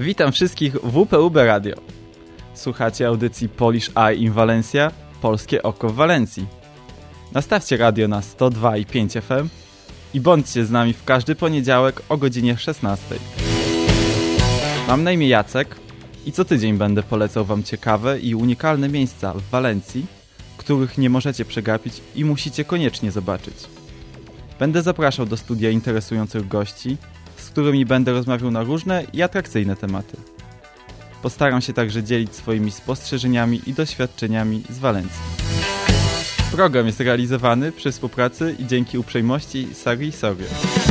Witam wszystkich w UPUB Radio. Słuchacie audycji Polish Eye in Valencia, Polskie Oko w Walencji. Nastawcie radio na 102,5 FM i bądźcie z nami w każdy poniedziałek o godzinie 16. Mam na imię Jacek i co tydzień będę polecał wam ciekawe i unikalne miejsca w Walencji, których nie możecie przegapić i musicie koniecznie zobaczyć. Będę zapraszał do studia interesujących gości, z którymi będę rozmawiał na różne i atrakcyjne tematy. Postaram się także dzielić swoimi spostrzeżeniami i doświadczeniami z Walencji. Program jest realizowany przy współpracy i dzięki uprzejmości Sari Sorie.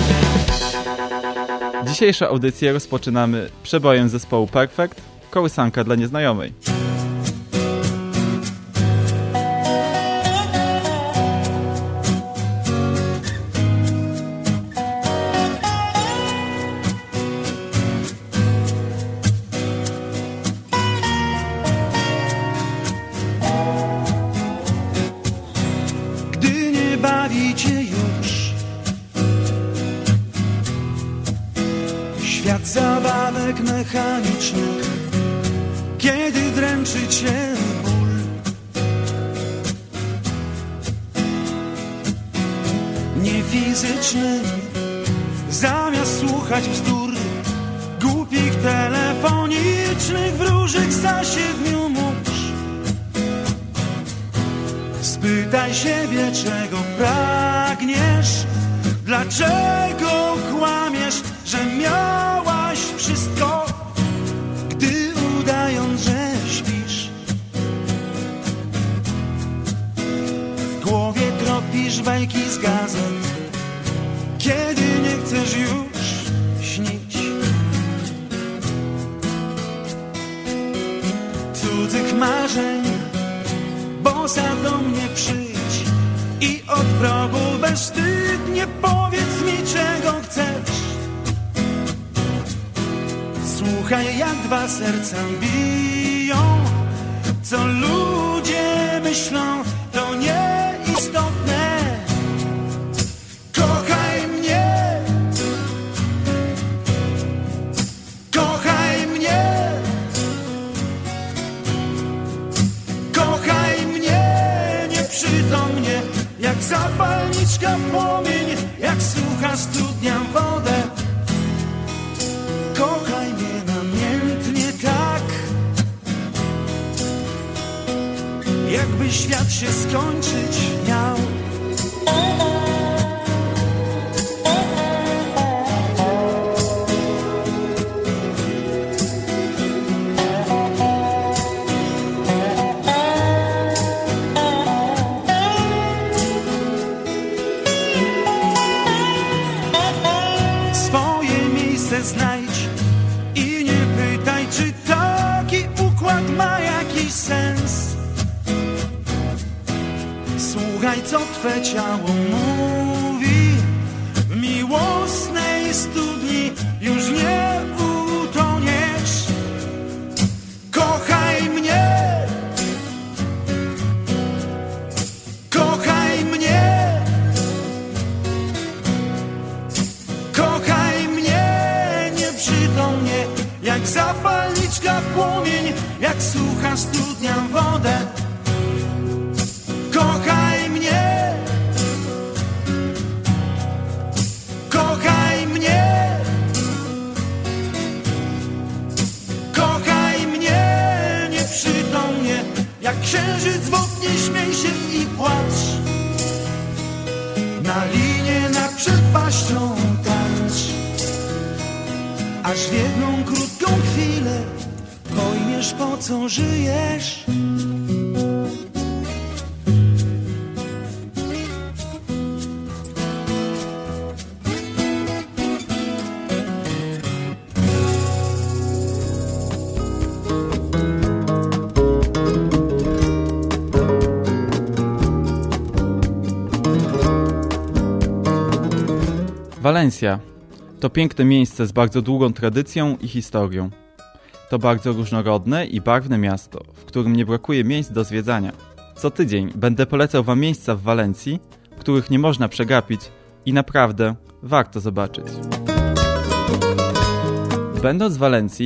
Dzisiejszą audycję rozpoczynamy przebojem zespołu Perfect, Kołysanka dla nieznajomej. Świat zabawek mechanicznych, kiedy dręczy cię ból. Niefizyczny, zamiast słuchać bzdur głupich telefonicznych wróżek za 7 mórz. Spytaj siebie, czego pragniesz, dlaczego kłamiesz, że miałaś wszystko, gdy udając, że śpisz. W głowie tropisz bajki z gazet, kiedy nie chcesz już śnić. Cudzych marzeń, bosa do mnie przyjdź i od progu bezwstydnie powiedz mi, czego chcesz. Słuchaj, jak 2 serca biją, co ludzie myślą, to nieistotne. Kochaj mnie, kochaj mnie, kochaj mnie nieprzytomnie, jak zapalniczka płomień, jak sucha studnia wodę. Kochaj mnie namiętnie tak, jakby świat się skończyć miał. Swoje miejsce znajdź i nie pytaj, czy taki układ ma jakiś sens. Słuchaj, co twe ciało mówi, w miłosnej studni już nie utoniesz. Kochaj mnie, kochaj mnie, kochaj mnie nieprzytomnie, jak zapalniczka płomień, jak sucha studnia wodę. Kochaj mnie, kochaj mnie, kochaj mnie nieprzytomnie, jak księżyc w oknie, śmiej się i płacz. Na linie nad przepaścią tańcz, aż w jedną krótką chwilę pojmiesz, po co żyjesz. Walencja to piękne miejsce z bardzo długą tradycją i historią. To bardzo różnorodne i barwne miasto, w którym nie brakuje miejsc do zwiedzania. Co tydzień będę polecał wam miejsca w Walencji, których nie można przegapić i naprawdę warto zobaczyć. Będąc w Walencji,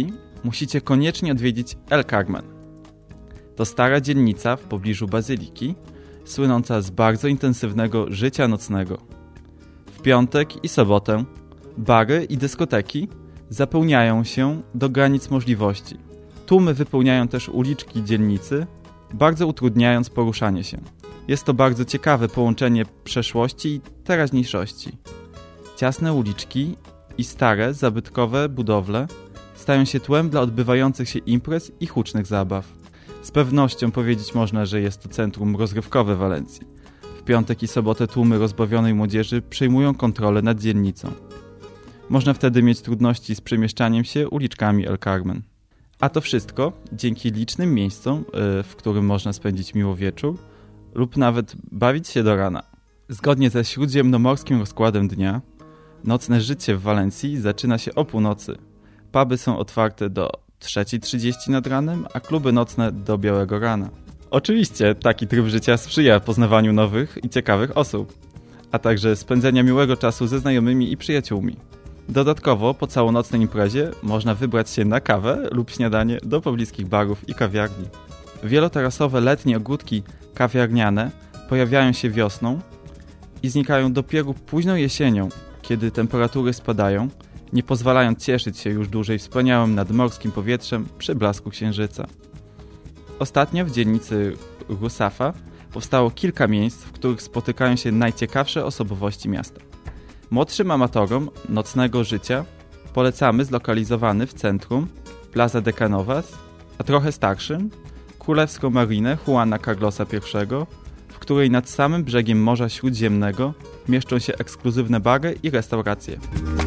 musicie koniecznie odwiedzić El Carmen. To stara dzielnica w pobliżu Bazyliki, słynąca z bardzo intensywnego życia nocnego. W piątek i sobotę bary i dyskoteki zapełniają się do granic możliwości. Tłumy wypełniają też uliczki dzielnicy, bardzo utrudniając poruszanie się. Jest to bardzo ciekawe połączenie przeszłości i teraźniejszości. Ciasne uliczki i stare, zabytkowe budowle stają się tłem dla odbywających się imprez i hucznych zabaw. Z pewnością powiedzieć można, że jest to centrum rozrywkowe Walencji. W piątek i sobotę tłumy rozbawionej młodzieży przejmują kontrolę nad dzielnicą. Można wtedy mieć trudności z przemieszczaniem się uliczkami El Carmen. A to wszystko dzięki licznym miejscom, w którym można spędzić miło wieczór lub nawet bawić się do rana. Zgodnie ze śródziemnomorskim rozkładem dnia, nocne życie w Walencji zaczyna się o północy. Puby są otwarte do 3:30 nad ranem, a kluby nocne do białego rana. Oczywiście taki tryb życia sprzyja poznawaniu nowych i ciekawych osób, a także spędzenia miłego czasu ze znajomymi i przyjaciółmi. Dodatkowo po całonocnej imprezie można wybrać się na kawę lub śniadanie do pobliskich barów i kawiarni. Wielotarasowe letnie ogródki kawiarniane pojawiają się wiosną i znikają dopiero późną jesienią, kiedy temperatury spadają, nie pozwalając cieszyć się już dłużej wspaniałym nadmorskim powietrzem przy blasku księżyca. Ostatnio w dzielnicy Rusafa powstało kilka miejsc, w których spotykają się najciekawsze osobowości miasta. Młodszym amatorom nocnego życia polecamy zlokalizowany w centrum Plaza de Canovas, a trochę starszym królewską marinę Juana Carlosa I, w której nad samym brzegiem Morza Śródziemnego mieszczą się ekskluzywne bary i restauracje.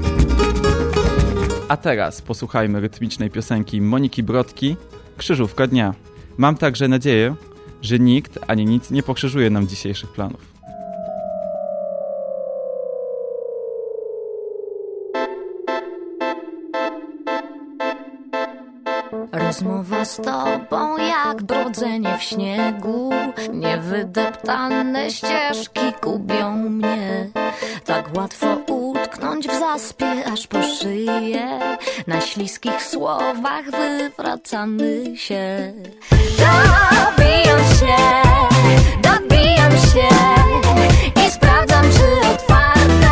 A teraz posłuchajmy rytmicznej piosenki Moniki Brodki Krzyżówka dnia. Mam także nadzieję, że nikt ani nic nie pokrzyżuje nam dzisiejszych planów. Rozmowa z tobą jak brodzenie w śniegu. Niewydeptane ścieżki gubią mnie. Tak łatwo utknąć w zaspie aż po szyję. Na śliskich słowach wywracamy się. Dobijam się i sprawdzam, czy otwarte.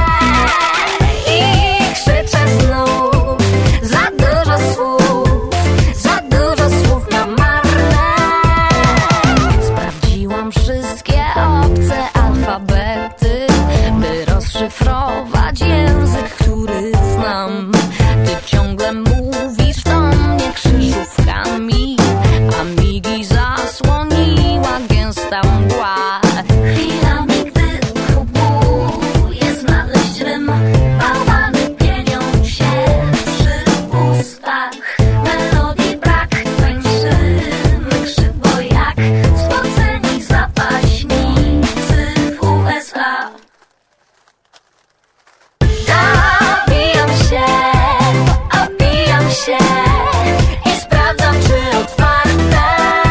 I krzyczę znów, za dużo słów na marne. Sprawdziłam wszystkie obce alfabety, by rozszyfrować język, który znam. Ty ciągle mówisz do mnie krzyżówkami, a migi zasłoniła gęsta mgła. Chwilami, gdy próbuję znaleźć rym, bałwany pienią się przy ustach. Melodii brak, tańczymy krzywo jak spoceni zapaśnicy w USA. Obijam się i sprawdzam, czy otwarte.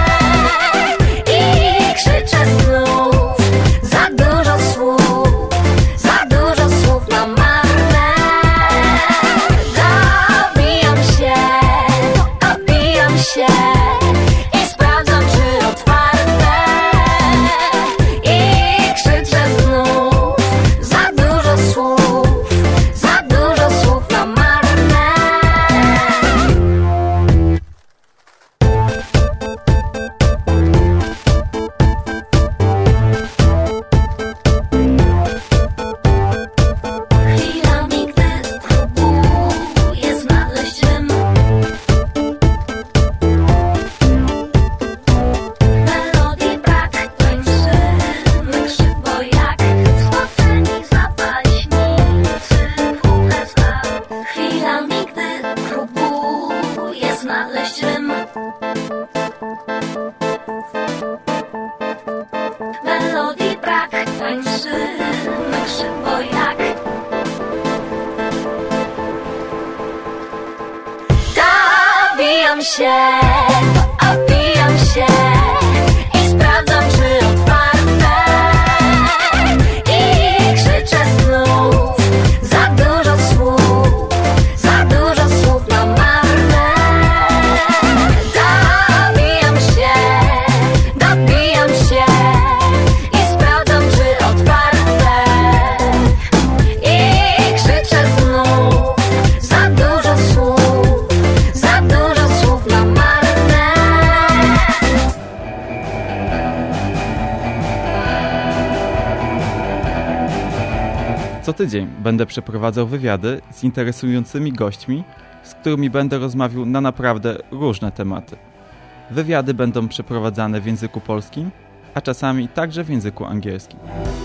I krzyczę znów, za dużo słów na marne. Obijam się i sprawdzam, czy otwarte. I krzyczę znów, za dużo słów na marne. Chwilami, gdy próbuję znaleźć rym, melodii brak, tańczymy krzywo jak spoceni zapaśnicy w USA. Chwilami, gdy próbuję znaleźć rym, melodii brak, tańczymy krzywo jak. Obijam się i sprawdzam, czy otwarte. I krzyczę znów, za dużo słów na marne. Co tydzień będę przeprowadzał wywiady z interesującymi gośćmi, z którymi będę rozmawiał na naprawdę różne tematy. Wywiady będą przeprowadzane w języku polskim, a czasami także w języku angielskim.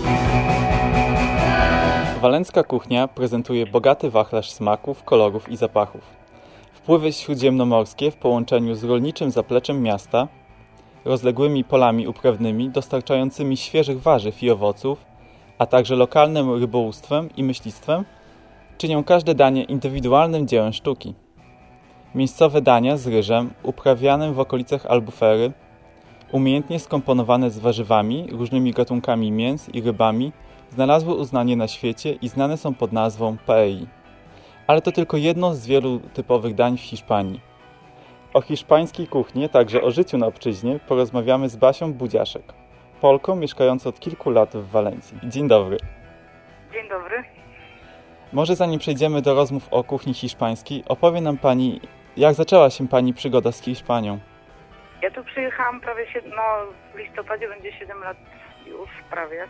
Walencka kuchnia prezentuje bogaty wachlarz smaków, kolorów i zapachów. Wpływy śródziemnomorskie w połączeniu z rolniczym zapleczem miasta, rozległymi polami uprawnymi dostarczającymi świeżych warzyw i owoców, a także lokalnym rybołówstwem i myślistwem czynią każde danie indywidualnym dziełem sztuki. Miejscowe dania z ryżem, uprawianym w okolicach Albufery, umiejętnie skomponowane z warzywami, różnymi gatunkami mięs i rybami, znalazły uznanie na świecie i znane są pod nazwą paelli. Ale to tylko jedno z wielu typowych dań w Hiszpanii. O hiszpańskiej kuchni, także o życiu na obczyźnie, porozmawiamy z Basią Budziaszek, Polką mieszkającą od kilku lat w Walencji. Dzień dobry. Dzień dobry. Może zanim przejdziemy do rozmów o kuchni hiszpańskiej, opowie nam Pani, jak zaczęła się Pani przygoda z Hiszpanią? Ja tu przyjechałam prawie w listopadzie będzie 7 lat już prawie.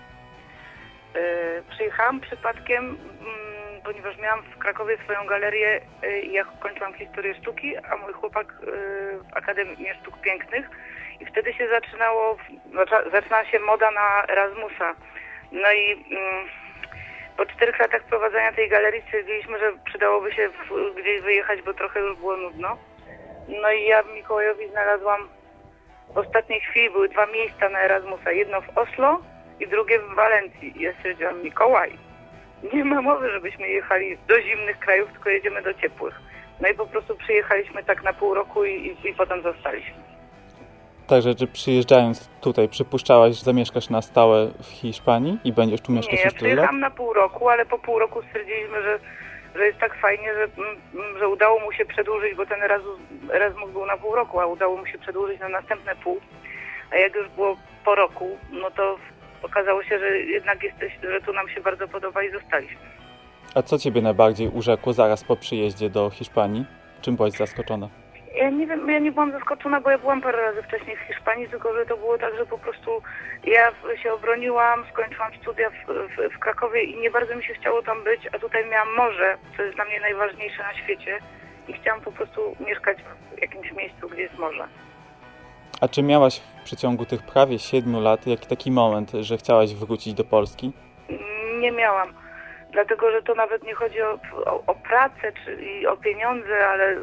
Przyjechałam przypadkiem, ponieważ miałam w Krakowie swoją galerię i ja kończyłam historię sztuki, a mój chłopak w Akademii Sztuk Pięknych i wtedy się zaczynała się moda na Erasmusa. No i po 4 latach prowadzenia tej galerii stwierdziliśmy, że przydałoby się gdzieś wyjechać, bo trochę już było nudno. No i ja w Mikołajowi znalazłam w ostatniej chwili, były 2 miejsca na Erasmusa, jedno w Oslo i drugie w Walencji. I ja stwierdziłam, Mikołaj, nie ma mowy, żebyśmy jechali do zimnych krajów, tylko jedziemy do ciepłych. No i po prostu przyjechaliśmy tak na pół roku i potem zostaliśmy. Także, czy przyjeżdżając tutaj przypuszczałaś, że zamieszkasz na stałe w Hiszpanii i będziesz tu mieszkać już tyle lat? Nie, ja przyjechałam na pół roku, ale po pół roku stwierdziliśmy, że jest tak fajnie, że udało mu się przedłużyć, bo ten Erasmus był na pół roku, a udało mu się przedłużyć na następne pół. A jak już było po roku, no to okazało się, że jednak że tu nam się bardzo podoba i zostaliśmy. A co Ciebie najbardziej urzekło zaraz po przyjeździe do Hiszpanii? Czym byłaś zaskoczona? Ja nie wiem, ja nie byłam zaskoczona, bo ja byłam parę razy wcześniej w Hiszpanii, tylko że to było tak, że po prostu ja się obroniłam, skończyłam studia w Krakowie i nie bardzo mi się chciało tam być, a tutaj miałam morze, co jest dla mnie najważniejsze na świecie i chciałam po prostu mieszkać w jakimś miejscu, gdzie jest morze. A czy miałaś w przeciągu tych prawie 7 lat taki moment, że chciałaś wrócić do Polski? Nie miałam, dlatego że to nawet nie chodzi o pracę i o pieniądze, ale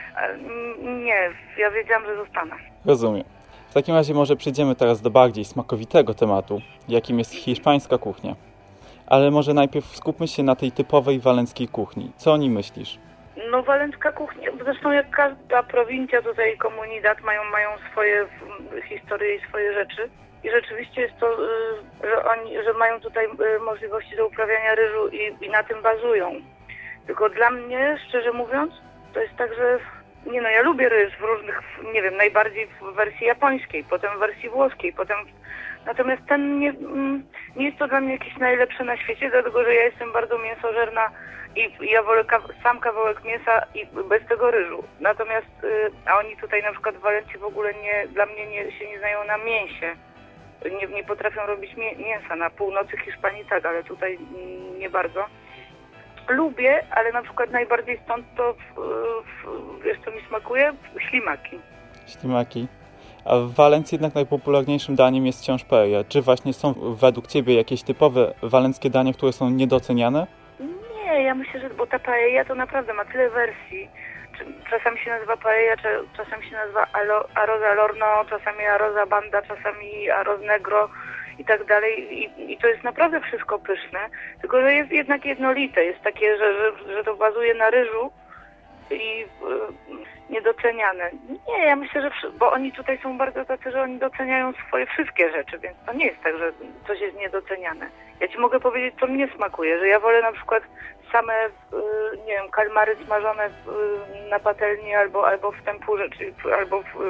nie, ja wiedziałam, że zostanę. Rozumiem. W takim razie może przejdziemy teraz do bardziej smakowitego tematu, jakim jest hiszpańska kuchnia. Ale może najpierw skupmy się na tej typowej walenckiej kuchni. Co o niej myślisz? No walencka kuchnia, zresztą jak każda prowincja tutaj, komunidat mają swoje historie i swoje rzeczy. I rzeczywiście jest to, że mają tutaj możliwości do uprawiania ryżu i na tym bazują. Tylko dla mnie, szczerze mówiąc, to jest tak, że ja lubię ryż w różnych, nie wiem, najbardziej w wersji japońskiej, potem w wersji włoskiej, natomiast ten nie jest to dla mnie jakieś najlepsze na świecie, dlatego że ja jestem bardzo mięsożerna i ja wolę sam kawałek mięsa i bez tego ryżu. Natomiast, a oni tutaj na przykład w Walencji w ogóle dla mnie się nie znają na mięsie. Nie potrafią robić mięsa. Na północy Hiszpanii tak, ale tutaj nie bardzo. Lubię, ale na przykład najbardziej stąd to, wiesz co mi smakuje? Ślimaki. Ślimaki. A w Walencji jednak najpopularniejszym daniem jest wciąż paella. Czy właśnie są według Ciebie jakieś typowe walenckie dania, które są niedoceniane? Nie, ja myślę, że bo ta paella to naprawdę ma tyle wersji. Czasami się nazywa paella, czasami się nazywa arroz al horno, czasami arroz a banda, czasami arroz negro i tak dalej. I to jest naprawdę wszystko pyszne, tylko że jest jednak jednolite. Jest takie, że to bazuje na ryżu i niedoceniane. Nie, ja myślę, że bo oni tutaj są bardzo tacy, że oni doceniają swoje wszystkie rzeczy, więc to nie jest tak, że coś jest niedoceniane. Ja Ci mogę powiedzieć, co mnie smakuje, że ja wolę na przykład same, nie wiem, kalmary smażone na patelni albo w tempurze, albo w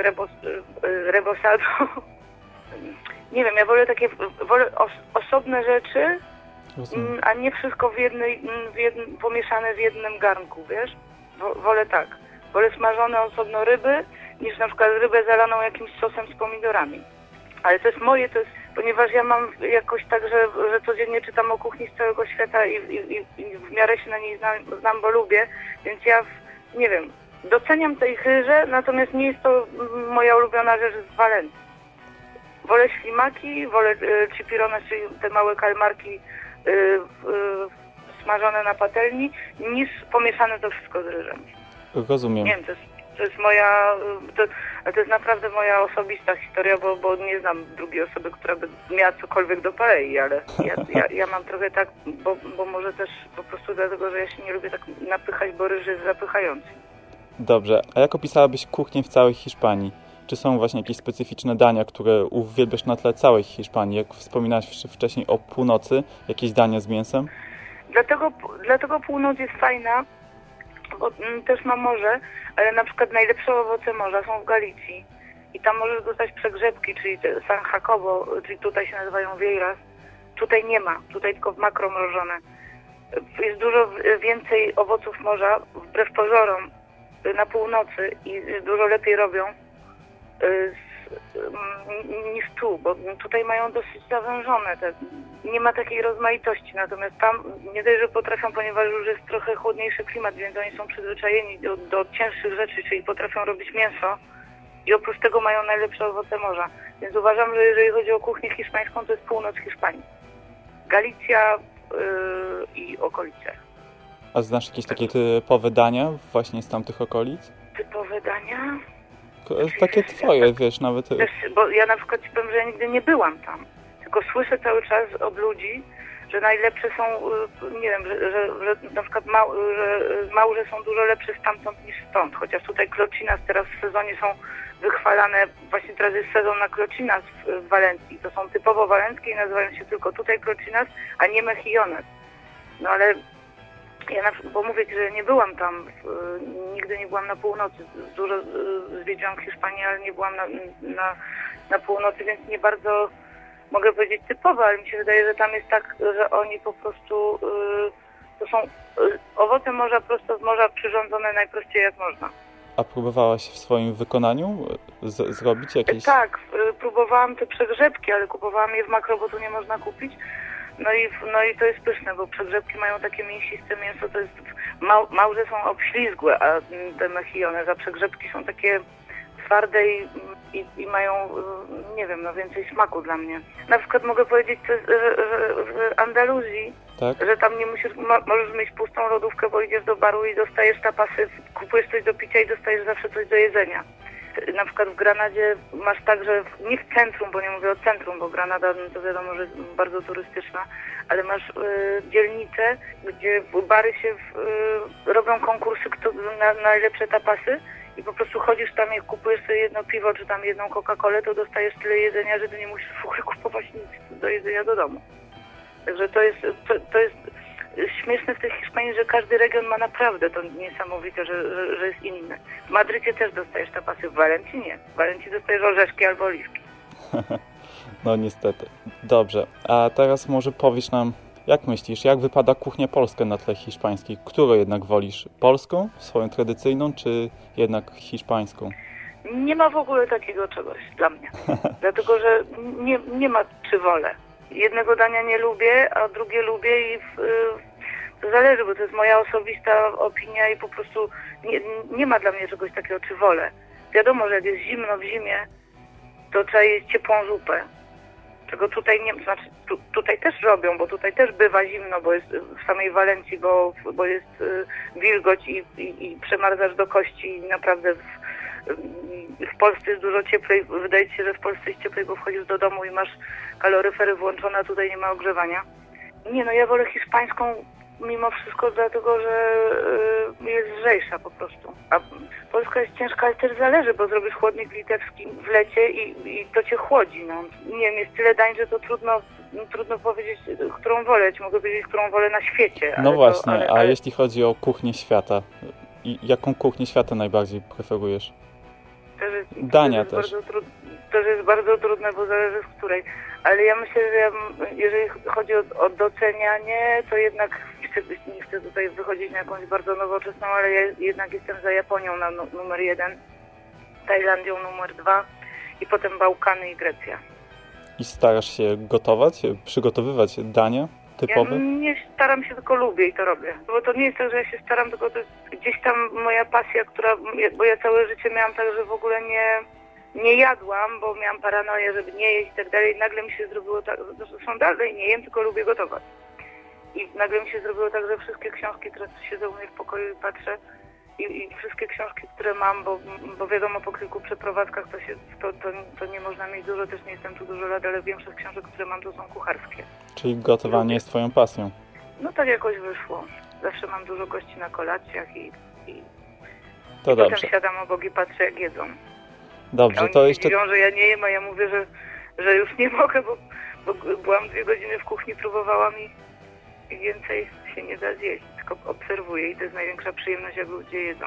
rebosado. Nie wiem, ja wolę wolę osobne rzeczy, a nie wszystko pomieszane w jednym garnku, wiesz? Wolę tak. Wolę smażone osobno ryby, niż na przykład rybę zalaną jakimś sosem z pomidorami. Ale to jest ponieważ ja mam jakoś tak, że codziennie czytam o kuchni z całego świata i w miarę się na niej znam, bo lubię, więc ja, nie wiem, doceniam tej ryże, natomiast nie jest to moja ulubiona rzecz z Walencji. Wolę ślimaki, wolę chipirones, czyli te małe kalmarki smażone na patelni, niż pomieszane to wszystko z ryżem. Rozumiem. Nie wiem, to jest moja, to jest naprawdę moja osobista historia, bo nie znam drugiej osoby, która by miała cokolwiek do paei, ale ja mam trochę tak, bo może też po prostu dlatego, że ja się nie lubię tak napychać, bo ryż jest zapychający. Dobrze, a jak opisałabyś kuchnię w całej Hiszpanii? Czy są właśnie jakieś specyficzne dania, które uwielbiasz na tle całej Hiszpanii? Jak wspominałaś wcześniej o północy, jakieś dania z mięsem? Dlatego północ jest fajna, bo też ma morze, ale na przykład najlepsze owoce morza są w Galicji. I tam możesz dostać przegrzebki, czyli San Jacobo, czyli tutaj się nazywają vieiras. Tutaj nie ma, tutaj tylko w makro mrożone. Jest dużo więcej owoców morza, wbrew pozorom, na północy i dużo lepiej robią niż tu, bo tutaj mają dosyć zawężone, nie ma takiej rozmaitości, natomiast tam nie dość, że potrafią, ponieważ już jest trochę chłodniejszy klimat, więc oni są przyzwyczajeni do cięższych rzeczy, czyli potrafią robić mięso i oprócz tego mają najlepsze owoce morza, więc uważam, że jeżeli chodzi o kuchnię hiszpańską, to jest północ Hiszpanii. Galicja i okolice. A znasz jakieś takie typowe dania właśnie z tamtych okolic? Typowe dania? Takie twoje, wiesz, nawet... Też, bo ja na przykład ci powiem, że ja nigdy nie byłam tam. Tylko słyszę cały czas od ludzi, że najlepsze są, nie wiem, że na przykład małże są dużo lepsze stamtąd niż stąd. Chociaż tutaj clocinas teraz w sezonie są wychwalane, właśnie teraz jest sezon na clocinas w Walencji. To są typowo walenckie i nazywają się tylko tutaj clocinas, a nie mejillones. No ale ja bo mówię ci, że nie byłam tam, nigdy nie byłam na północy. Dużo zwiedziłam Hiszpanię, ale nie byłam na północy, więc nie bardzo mogę powiedzieć typowo, ale mi się wydaje, że tam jest tak, że oni po prostu, to są owoce morza prosto z morza przyrządzone najprościej jak można. A próbowałaś w swoim wykonaniu zrobić jakieś... Tak, próbowałam te przegrzebki, ale kupowałam je w makro, bo tu nie można kupić. No i to jest pyszne, bo przegrzebki mają takie mięsiste mięso, to jest małże są obślizgłe, a te mejillones, a przegrzebki są takie twarde i mają, nie wiem, no więcej smaku dla mnie. Na przykład mogę powiedzieć, że w Andaluzji, tak? Że tam nie możesz mieć pustą lodówkę, bo idziesz do baru i dostajesz tapasy, kupujesz coś do picia i dostajesz zawsze coś do jedzenia. Na przykład w Granadzie masz tak, że nie w centrum, bo nie mówię o centrum, bo Granada to wiadomo, że jest bardzo turystyczna, ale masz dzielnicę, gdzie bary się robią konkursy na najlepsze tapasy i po prostu chodzisz tam i kupujesz sobie jedno piwo czy tam jedną Coca-Colę, to dostajesz tyle jedzenia, że ty nie musisz w ogóle kupować nic do jedzenia do domu. Także to jest śmieszne w tej Hiszpanii, że każdy region ma naprawdę to niesamowite, że jest inny. W Madrycie też dostajesz tapasy, w Walencji nie. W Walencji dostajesz orzeszki albo oliwki. No niestety. Dobrze, a teraz może powiesz nam, jak myślisz, jak wypada kuchnia polska na tle hiszpańskiej? Którą jednak wolisz? Polską, swoją tradycyjną, czy jednak hiszpańską? Nie ma w ogóle takiego czegoś dla mnie. Dlatego, że nie ma czy wolę. Jednego dania nie lubię, a drugie lubię i to zależy, bo to jest moja osobista opinia i po prostu nie ma dla mnie czegoś takiego, czy wolę. Wiadomo, że jak jest zimno w zimie, to trzeba jeść ciepłą zupę. Czego tutaj nie, znaczy tutaj też robią, bo tutaj też bywa zimno, bo jest w samej Walencji, bo jest wilgoć i przemarzasz do kości i naprawdę w Polsce jest dużo cieplej. Wydaje ci się, że w Polsce jest cieplej, bo wchodzisz do domu i masz kaloryfery włączone, a tutaj nie ma ogrzewania. Nie, no ja wolę hiszpańską mimo wszystko, dlatego że jest lżejsza po prostu. A Polska jest ciężka, ale też zależy, bo zrobisz chłodnik litewski w lecie i to cię chłodzi. No. Nie wiem, jest tyle dań, że to trudno powiedzieć, którą wolę. Ja ci mogę powiedzieć, którą wolę na świecie. No właśnie, a jeśli chodzi o kuchnię świata, jaką kuchnię świata najbardziej preferujesz? Dania też. To jest bardzo trudne, bo zależy z której. Ale ja myślę, że jeżeli chodzi o docenianie, to jednak nie chcę tutaj wychodzić na jakąś bardzo nowoczesną, ale ja jednak jestem za Japonią na numer 1, Tajlandią numer 2 i potem Bałkany i Grecja. i starasz się gotować, przygotowywać dania typowe? Ja nie staram się, tylko lubię i to robię. Bo to nie jest tak, że ja się staram, tylko to jest gdzieś tam moja pasja, bo ja całe życie miałam tak, że w ogóle nie jadłam, bo miałam paranoję, żeby nie jeść i tak dalej. Nagle mi się zrobiło tak, zresztą dalej nie jem, tylko lubię gotować. I nagle mi się zrobiło tak, że wszystkie książki, teraz siedzę u mnie w pokoju i patrzę, i wszystkie książki, które mam, bo wiadomo, po kilku przeprowadzkach to nie można mieć dużo, też nie jestem tu dużo lat, ale większość książek, które mam, to są kucharskie. Czyli gotowanie jest twoją pasją? No tak jakoś wyszło. Zawsze mam dużo gości na kolacjach i to potem dobrze. siadam obok i patrzę, jak jedzą. Dobrze, oni to jeszcze... mówią, że ja nie jem, a ja mówię, że już nie mogę, bo byłam 2 godziny w kuchni, próbowałam i więcej się nie da zjeść, tylko obserwuję i to jest największa przyjemność, jak ludzie jedzą.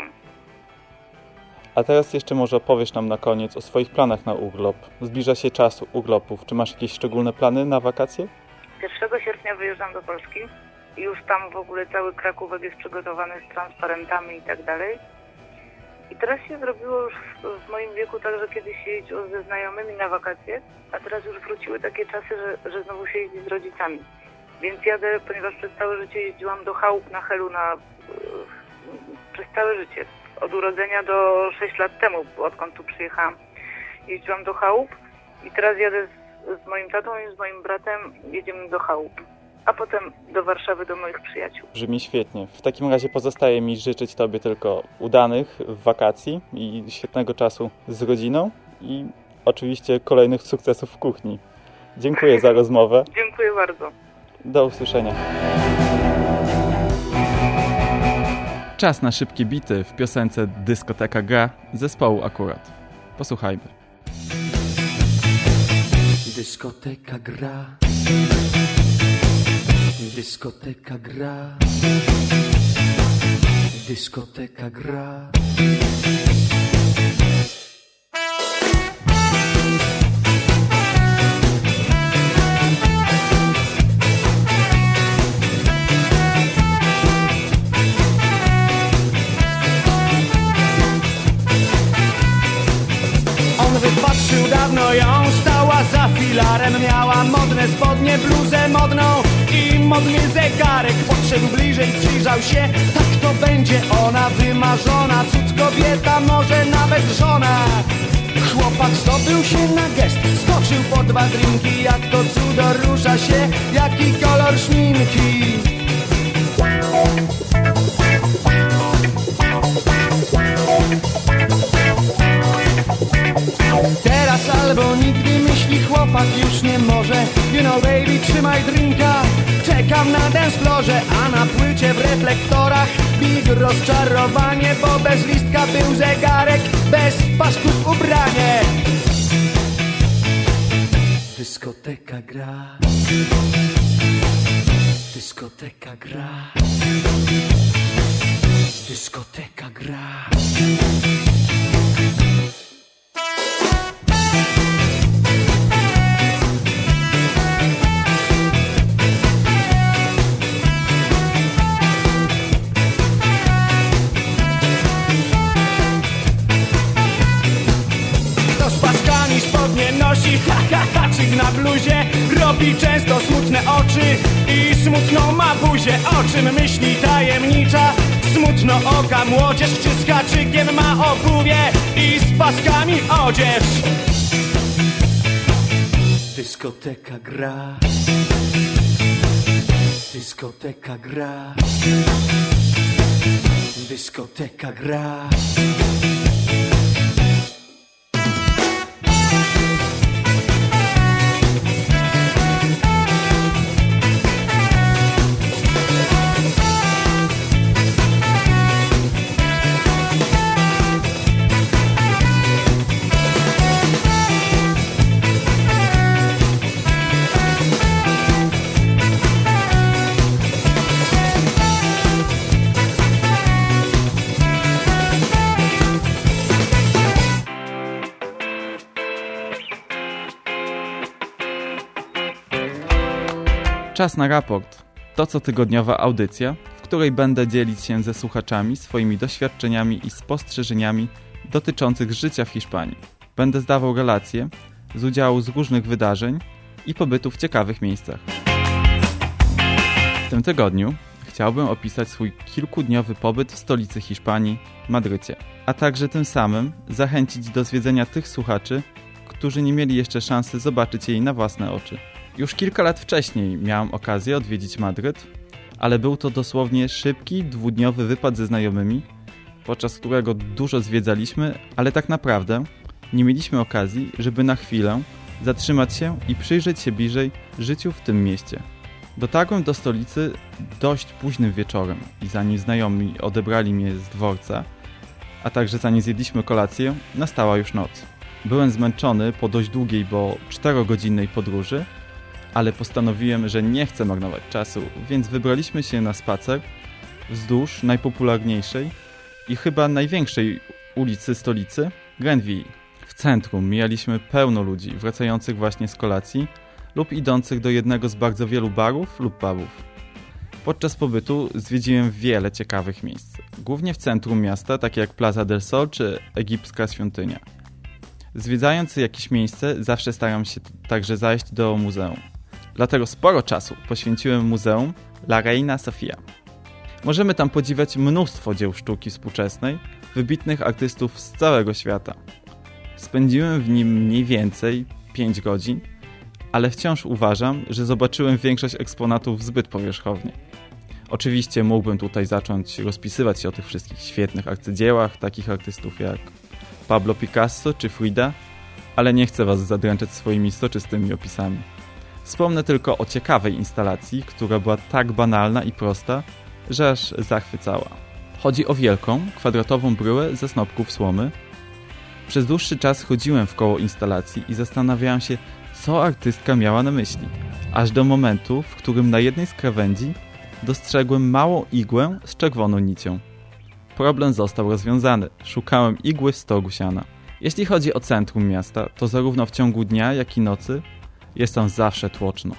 A teraz jeszcze może opowiesz nam na koniec o swoich planach na urlop. Zbliża się czas urlopów. Czy masz jakieś szczególne plany na wakacje? 1 sierpnia wyjeżdżam do Polski i już tam w ogóle cały Krakówek jest przygotowany z transparentami i tak dalej. I teraz się zrobiło już w moim wieku tak, że kiedyś się jeździło ze znajomymi na wakacje, a teraz już wróciły takie czasy, że znowu się jeździ z rodzicami. Więc jadę, ponieważ przez całe życie jeździłam do chałup na Helu przez całe życie. Od urodzenia do 6 lat temu, odkąd tu przyjechałam, jeździłam do chałup i teraz jadę z moim tatą i z moim bratem, jedziemy do chałup, a potem do Warszawy, do moich przyjaciół. Brzmi świetnie. W takim razie pozostaje mi życzyć Tobie tylko udanych wakacji i świetnego czasu z rodziną i oczywiście kolejnych sukcesów w kuchni. Dziękuję za rozmowę. Dziękuję bardzo. Do usłyszenia. Czas na szybkie bity w piosence Dyskoteka gra zespołu Akurat. Posłuchajmy. Dyskoteka gra. Dyskoteka gra. Dyskoteka gra. Wypatrzył dawno ją, stała za filarem, miała modne spodnie, bluzę modną i modny zegarek. Podszedł bliżej, przyjrzał się, tak to będzie ona, wymarzona, cud kobieta, może nawet żona. Chłopak zdobył się na gest, skoczył po 2 drinki, jak to cudo rusza się, jaki kolor szminki. Teraz albo nigdy, myśli chłopak, już nie może. You know baby, trzymaj drinka, czekam na dancefloorze, a na płycie w reflektorach big rozczarowanie, bo bez listka był zegarek, bez pasków ubranie. Dyskoteka gra. Dyskoteka gra. Dyskoteka gra. Spodnie nosi, ha ha haczyk na bluzie, robi często smutne oczy i smutną ma buzię. O czym myśli tajemnicza, smutno oka młodzież, czy z haczykiem ma obuwie i z paskami odzież. Dyskoteka gra. Dyskoteka gra. Dyskoteka gra. Czas na raport. To cotygodniowa audycja, w której będę dzielić się ze słuchaczami swoimi doświadczeniami i spostrzeżeniami dotyczących życia w Hiszpanii. Będę zdawał relacje z udziału z różnych wydarzeń i pobytu w ciekawych miejscach. W tym tygodniu chciałbym opisać swój kilkudniowy pobyt w stolicy Hiszpanii, Madrycie, a także tym samym zachęcić do zwiedzenia tych słuchaczy, którzy nie mieli jeszcze szansy zobaczyć jej na własne oczy. Już kilka lat wcześniej miałem okazję odwiedzić Madryt, ale był to dosłownie szybki, dwudniowy wypad ze znajomymi, podczas którego dużo zwiedzaliśmy, ale tak naprawdę nie mieliśmy okazji, żeby na chwilę zatrzymać się i przyjrzeć się bliżej życiu w tym mieście. Dotarłem do stolicy dość późnym wieczorem i zanim znajomi odebrali mnie z dworca, a także zanim zjedliśmy kolację, nastała już noc. Byłem zmęczony po dość długiej, bo 4-godzinnej podróży, ale postanowiłem, że nie chcę marnować czasu, więc wybraliśmy się na spacer wzdłuż najpopularniejszej i chyba największej ulicy stolicy, Grandville. W centrum mijaliśmy pełno ludzi wracających właśnie z kolacji lub idących do jednego z bardzo wielu barów lub pubów. Podczas pobytu zwiedziłem wiele ciekawych miejsc, głównie w centrum miasta, takie jak Plaza del Sol czy egipska świątynia. Zwiedzając jakieś miejsce, zawsze staram się także zajść do muzeum. Dlatego sporo czasu poświęciłem muzeum La Reina Sofia. Możemy tam podziwiać mnóstwo dzieł sztuki współczesnej, wybitnych artystów z całego świata. Spędziłem w nim mniej więcej 5 godzin, ale wciąż uważam, że zobaczyłem większość eksponatów zbyt powierzchownie. Oczywiście mógłbym tutaj zacząć rozpisywać się o tych wszystkich świetnych arcydziełach, takich artystów jak Pablo Picasso czy Frida, ale nie chcę was zadręczać swoimi soczystymi opisami. Wspomnę tylko o ciekawej instalacji, która była tak banalna i prosta, że aż zachwycała. Chodzi o wielką, kwadratową bryłę ze snopków słomy. Przez dłuższy czas chodziłem wkoło instalacji i zastanawiałem się, co artystka miała na myśli, aż do momentu, w którym na jednej z krawędzi dostrzegłem małą igłę z czerwoną nicią. Problem został rozwiązany. Szukałem igły w stogu siana. Jeśli chodzi o centrum miasta, to zarówno w ciągu dnia, jak i nocy jest tam zawsze tłoczno.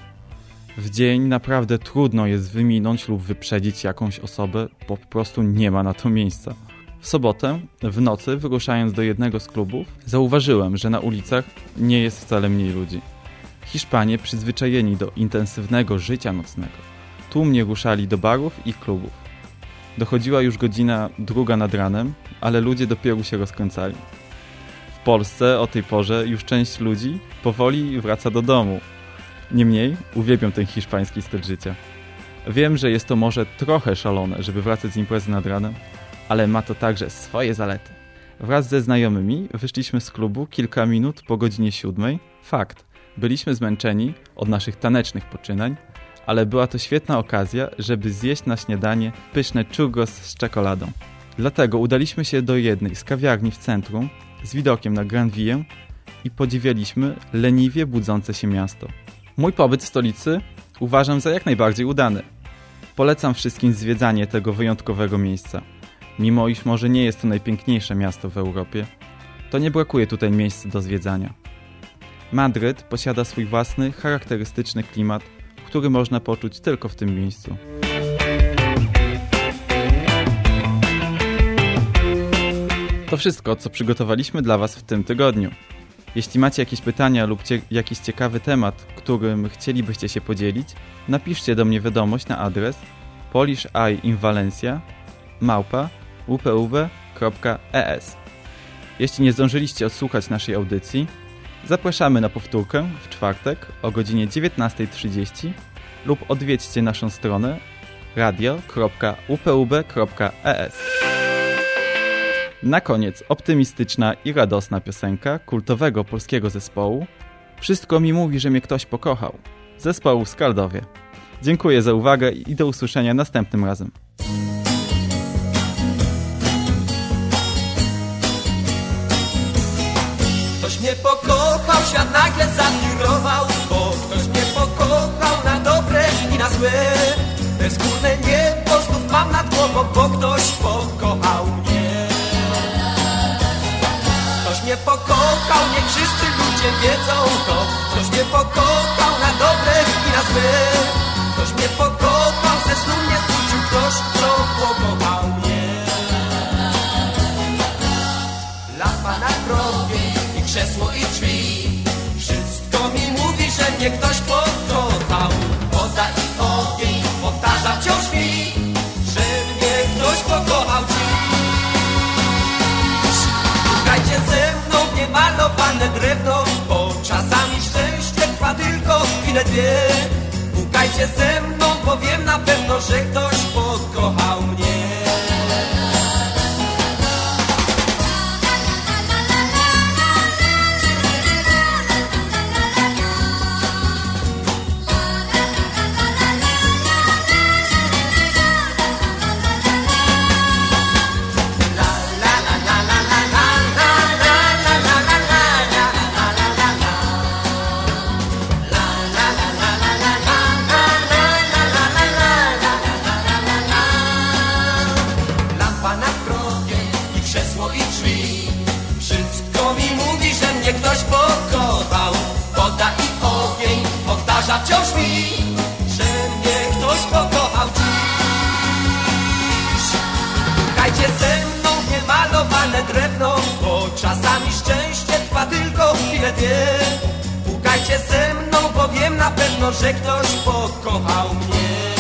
W dzień naprawdę trudno jest wyminąć lub wyprzedzić jakąś osobę, bo po prostu nie ma na to miejsca. W sobotę, w nocy, wyruszając do jednego z klubów, zauważyłem, że na ulicach nie jest wcale mniej ludzi. Hiszpanie przyzwyczajeni do intensywnego życia nocnego, tłumnie ruszali do barów i klubów. Dochodziła już godzina 2 nad ranem, ale ludzie dopiero się rozkręcali. W Polsce o tej porze już część ludzi powoli wraca do domu. Niemniej uwielbiam ten hiszpański styl życia. Wiem, że jest to może trochę szalone, żeby wracać z imprezy nad ranem, ale ma to także swoje zalety. Wraz ze znajomymi wyszliśmy z klubu kilka minut po godzinie 7. Fakt, byliśmy zmęczeni od naszych tanecznych poczynań, ale była to świetna okazja, żeby zjeść na śniadanie pyszne churros z czekoladą. Dlatego udaliśmy się do jednej z kawiarni w centrum z widokiem na Grandville i podziwialiśmy leniwie budzące się miasto. Mój pobyt w stolicy uważam za jak najbardziej udany. Polecam wszystkim zwiedzanie tego wyjątkowego miejsca. Mimo iż może nie jest to najpiękniejsze miasto w Europie, to nie brakuje tutaj miejsc do zwiedzania. Madryt posiada swój własny, charakterystyczny klimat, który można poczuć tylko w tym miejscu. To wszystko, co przygotowaliśmy dla was w tym tygodniu. Jeśli macie jakieś pytania lub jakiś ciekawy temat, którym chcielibyście się podzielić, napiszcie do mnie wiadomość na adres polisheinvalencia@upub.es. Jeśli nie zdążyliście odsłuchać naszej audycji, zapraszamy na powtórkę w czwartek o godzinie 19:30 lub odwiedźcie naszą stronę radio.upub.es. Na koniec optymistyczna i radosna piosenka kultowego polskiego zespołu Wszystko mi mówi, że mnie ktoś pokochał, zespołu Skaldowie. Dziękuję za uwagę i do usłyszenia następnym razem. Ktoś mnie pokochał, świat nagle zawirował, bo ktoś mnie pokochał na dobre i na złe. Bezgórne niebo znów mam nad głową, bo ktoś pokochał mnie. Ktoś mnie pokochał, niech wszyscy ludzie wiedzą to. Ktoś mnie pokochał na dobre i na złe. Ktoś mnie pokochał, ze snu mnie zbudził ktoś, kto pokochał mnie. Lampa na grobie i krzesło i drzwi, wszystko mi mówi, że mnie ktoś chwilę dwie. Pukajcie ze mną, bo wiem na pewno, że ktoś pokochał mnie. Ktoś pokochał, woda i ogień powtarza wciąż mi, że mnie ktoś pokochał dziś. Pukajcie ze mną w niemalowane drewno, bo czasami szczęście trwa tylko chwilę dwie. Pukajcie ze mną, bo wiem na pewno, że ktoś pokochał mnie.